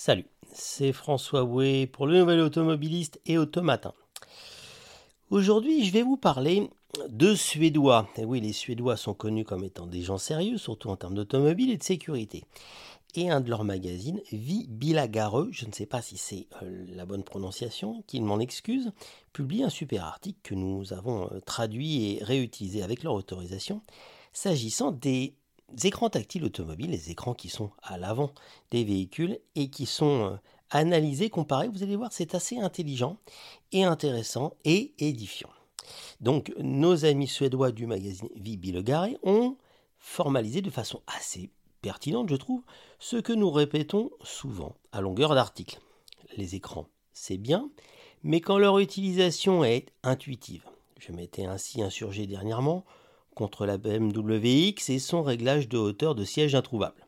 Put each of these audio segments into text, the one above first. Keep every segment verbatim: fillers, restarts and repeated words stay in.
Salut, c'est François Houet pour le Nouvel Automobiliste et Automatin. Aujourd'hui, je vais vous parler de Suédois. Et oui, les Suédois sont connus comme étant des gens sérieux, surtout en termes d'automobile et de sécurité. Et un de leurs magazines, Vi Bilagareux, je ne sais pas si c'est euh, la bonne prononciation, qu'il m'en excuse, publie un super article que nous avons euh, traduit et réutilisé avec leur autorisation, s'agissant des écrans tactiles automobiles, les écrans qui sont à l'avant des véhicules et qui sont euh, analysés, comparés. Vous allez voir, c'est assez intelligent et intéressant et édifiant. Donc, nos amis suédois du magazine Vi Bilagareux ont formalisé de façon assez pertinente, je trouve, ce que nous répétons souvent à longueur d'article. Les écrans, c'est bien, mais quand leur utilisation est intuitive. Je m'étais ainsi insurgé dernièrement contre la B M W X et son réglage de hauteur de siège introuvable.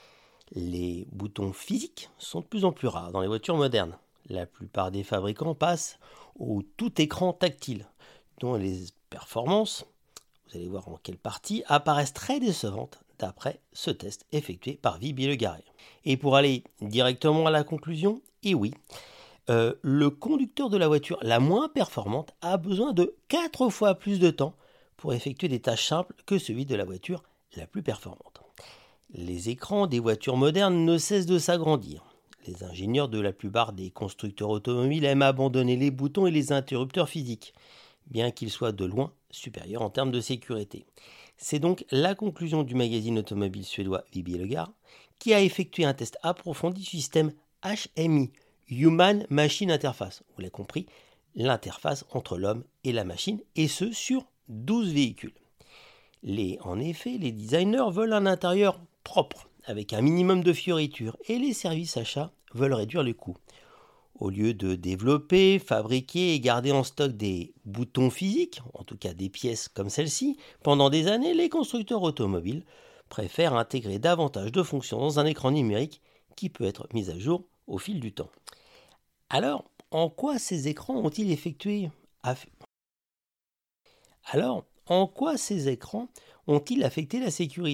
Les boutons physiques sont de plus en plus rares dans les voitures modernes. La plupart des fabricants passent au tout écran tactile, dont les performances, vous allez voir en quelle partie, apparaissent très décevantes d'après ce test effectué par Vi Bilagareux. Et pour aller directement à la conclusion, et oui, euh, le conducteur de la voiture la moins performante a besoin de quatre fois plus de temps pour effectuer des tâches simples que celui de la voiture la plus performante. Les écrans des voitures modernes ne cessent de s'agrandir. Les ingénieurs de la plupart des constructeurs automobiles aiment abandonner les boutons et les interrupteurs physiques, bien qu'ils soient de loin supérieurs en termes de sécurité. C'est donc la conclusion du magazine automobile suédois Vi Bilagareux, qui a effectué un test approfondi du système H M I, Human Machine Interface. Vous l'avez compris, l'interface entre l'homme et la machine, et ce sur douze véhicules. Les, en effet, les designers veulent un intérieur propre, avec un minimum de fioritures, et les services achats veulent réduire les coûts. Au lieu de développer, fabriquer et garder en stock des boutons physiques, en tout cas des pièces comme celle-ci, pendant des années, les constructeurs automobiles préfèrent intégrer davantage de fonctions dans un écran numérique qui peut être mis à jour au fil du temps. Alors, en quoi ces écrans ont-ils effectué aff... Alors, en quoi ces écrans ont-ils affecté la sécurité ?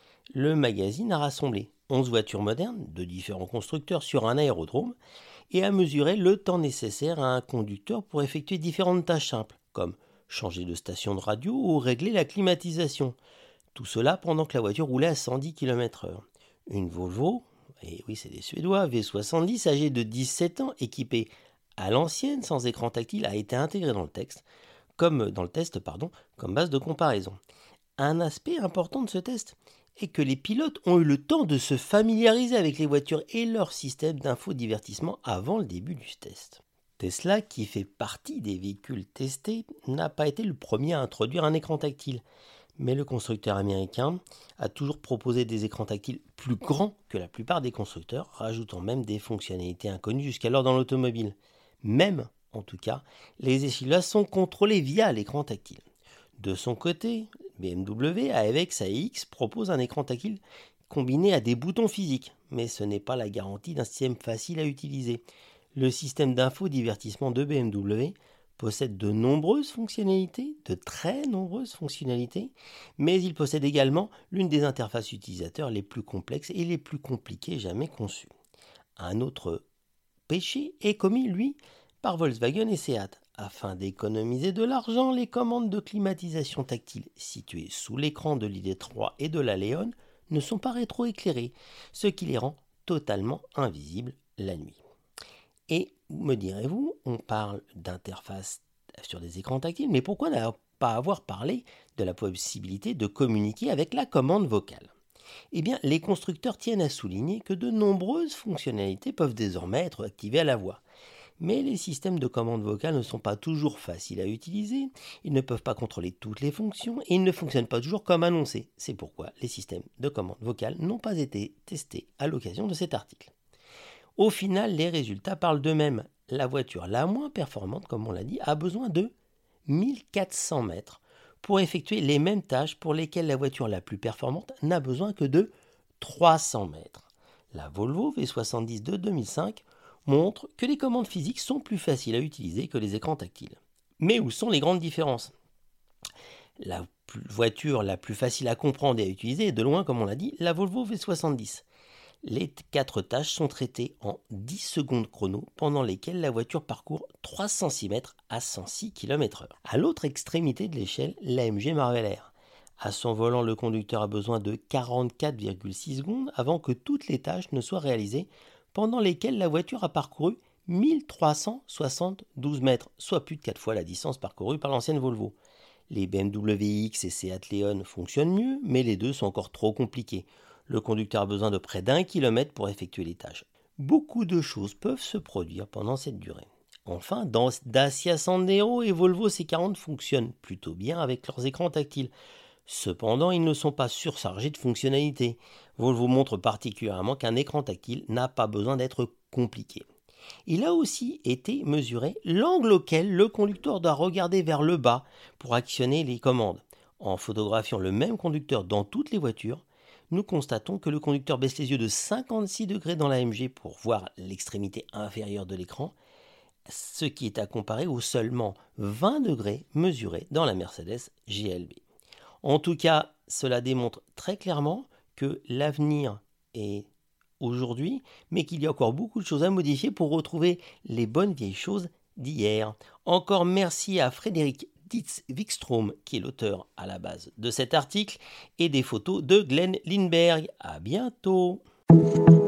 Le magazine a rassemblé onze voitures modernes de différents constructeurs sur un aérodrome et a mesuré le temps nécessaire à un conducteur pour effectuer différentes tâches simples, comme changer de station de radio ou régler la climatisation. Tout cela pendant que la voiture roulait à cent dix kilomètres heure. Une Volvo, et oui c'est des Suédois, V soixante-dix, âgée de dix-sept ans, équipée à l'ancienne sans écran tactile, a été intégrée dans le texte, comme dans le test, pardon, comme base de comparaison. Un aspect important de ce test est que les pilotes ont eu le temps de se familiariser avec les voitures et leur système d'infodivertissement avant le début du test. Tesla, qui fait partie des véhicules testés, n'a pas été le premier à introduire un écran tactile, mais le constructeur américain a toujours proposé des écrans tactiles plus grands que la plupart des constructeurs, rajoutant même des fonctionnalités inconnues jusqu'alors dans l'automobile. Même, en tout cas, les essuie-glaces sont contrôlés via l'écran tactile. De son côté, B M W, avec sa X, propose un écran tactile combiné à des boutons physiques, mais ce n'est pas la garantie d'un système facile à utiliser. Le système d'infodivertissement de B M W possède de nombreuses fonctionnalités, de très nombreuses fonctionnalités, mais il possède également l'une des interfaces utilisateurs les plus complexes et les plus compliquées jamais conçues. Un autre péché est commis, lui, par Volkswagen et Seat. Afin d'économiser de l'argent, les commandes de climatisation tactile situées sous l'écran de l'I D trois et de la Leon ne sont pas rétroéclairées, ce qui les rend totalement invisibles la nuit. Et me direz-vous, on parle d'interface sur des écrans tactiles, mais pourquoi ne pas avoir parlé de la possibilité de communiquer avec la commande vocale ? Eh bien, les constructeurs tiennent à souligner que de nombreuses fonctionnalités peuvent désormais être activées à la voix. Mais les systèmes de commande vocale ne sont pas toujours faciles à utiliser, ils ne peuvent pas contrôler toutes les fonctions et ils ne fonctionnent pas toujours comme annoncé. C'est pourquoi les systèmes de commande vocale n'ont pas été testés à l'occasion de cet article. Au final, les résultats parlent d'eux-mêmes. La voiture la moins performante, comme on l'a dit, a besoin de mille quatre cents mètres pour effectuer les mêmes tâches pour lesquelles la voiture la plus performante n'a besoin que de trois cents mètres. La Volvo V soixante-dix de deux mille cinq montre que les commandes physiques sont plus faciles à utiliser que les écrans tactiles. Mais où sont les grandes différences ? La voiture la plus facile à comprendre et à utiliser est de loin, comme on l'a dit, la Volvo V soixante-dix. Les quatre tâches sont traitées en dix secondes chrono, pendant lesquelles la voiture parcourt trois cent six mètres à cent six kilomètres heure. À l'autre extrémité de l'échelle, l'A M G Marvel Air. À son volant, le conducteur a besoin de quarante-quatre virgule six secondes avant que toutes les tâches ne soient réalisées, pendant lesquelles la voiture a parcouru mille trois cent soixante-douze mètres, soit plus de quatre fois la distance parcourue par l'ancienne Volvo. Les B M W X et Seat Leon fonctionnent mieux, mais les deux sont encore trop compliqués. Le conducteur a besoin de près d'un kilomètre pour effectuer les tâches. Beaucoup de choses peuvent se produire pendant cette durée. Enfin, Dacia Sandero et Volvo C quarante fonctionnent plutôt bien avec leurs écrans tactiles. Cependant, ils ne sont pas surchargés de fonctionnalités. Volvo montre particulièrement qu'un écran tactile n'a pas besoin d'être compliqué. Il a aussi été mesuré l'angle auquel le conducteur doit regarder vers le bas pour actionner les commandes. En photographiant le même conducteur dans toutes les voitures, nous constatons que le conducteur baisse les yeux de cinquante-six degrés dans l'A M G pour voir l'extrémité inférieure de l'écran, ce qui est à comparer aux seulement vingt degrés mesurés dans la Mercedes G L B. En tout cas, cela démontre très clairement que l'avenir est aujourd'hui, mais qu'il y a encore beaucoup de choses à modifier pour retrouver les bonnes vieilles choses d'hier. Encore merci à Frédéric Dietz-Wikström, qui est l'auteur à la base de cet article, et des photos de Glenn Lindberg. À bientôt.